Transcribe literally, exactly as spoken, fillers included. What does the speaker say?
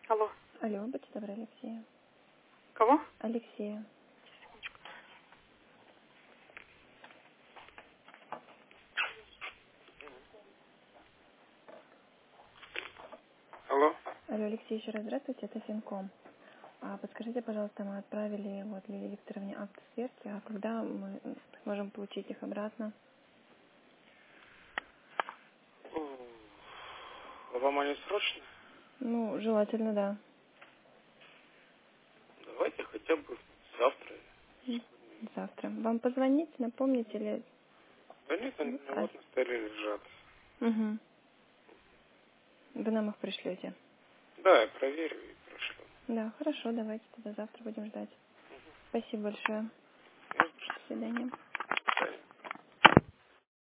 Алло. Алло, будьте добры, Алексея. Кого? Алексея. Алло. Алло, Алексей, еще раз здравствуйте, это Финком. А подскажите, пожалуйста, мы отправили вот Лилии Викторовне акты сверки, а когда мы сможем получить их обратно? А вам они срочно? Ну, желательно, да. Давайте хотя бы завтра. М, Завтра. Вам позвонить, напомнить или... Да нет, они у меня А, вот на столе лежат. угу. Вы нам их пришлете. Да, я проверю и прошлю. Да, хорошо, давайте тогда завтра будем ждать. Спасибо большое. До свидания.